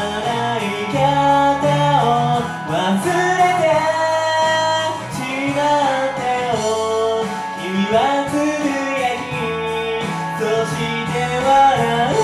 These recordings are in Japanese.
い方を忘れてしまったよ。君はつぶやき、そして笑う。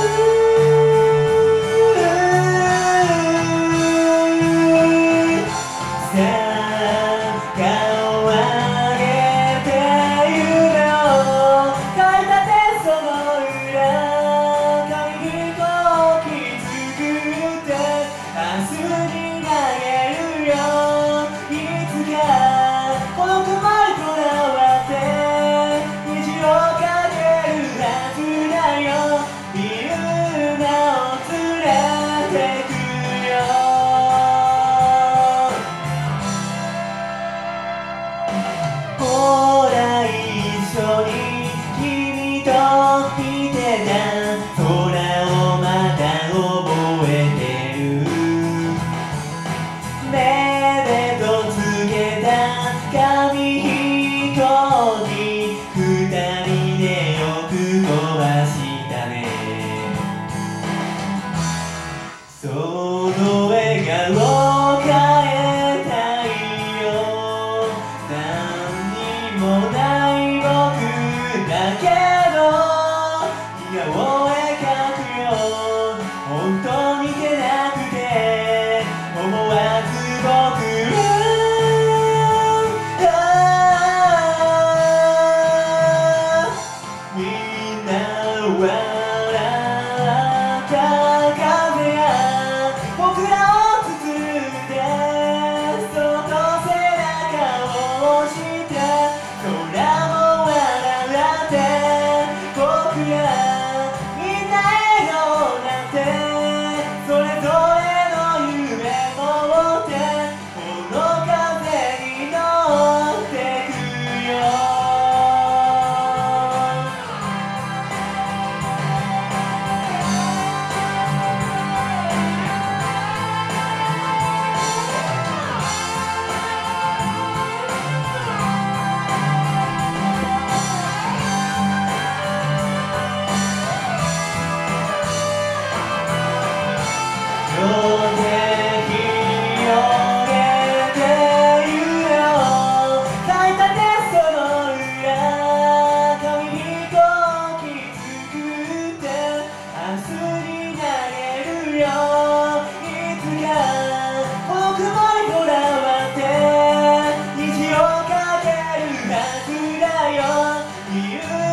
さあ顔を上げて夢を書いたテストの裏、紙飛行機作って明日に投げるよ。いつかこの雲にとらわって虹をかけるはずだよ。みんなを連れてくよ。ほら一緒に君と見てた空をまだ覚えてる。目でとつけた紙飛行機、二人でよく飛ばしたね。その笑顔を変えたいよ。何にもない僕だけど笑顔を描くよ。本当に似てなくて思わず僕はみんな笑った風や僕らを包んでそっと背中を押して空も笑って僕らみんな笑顔なんてそれぞれの夢持ってこの風に乗ってくよ。両手広げて夢を書いたテストの裏、紙飛行機作って明日に投げるよ。いつかこの雲にとらわって虹をかけるはずだよ。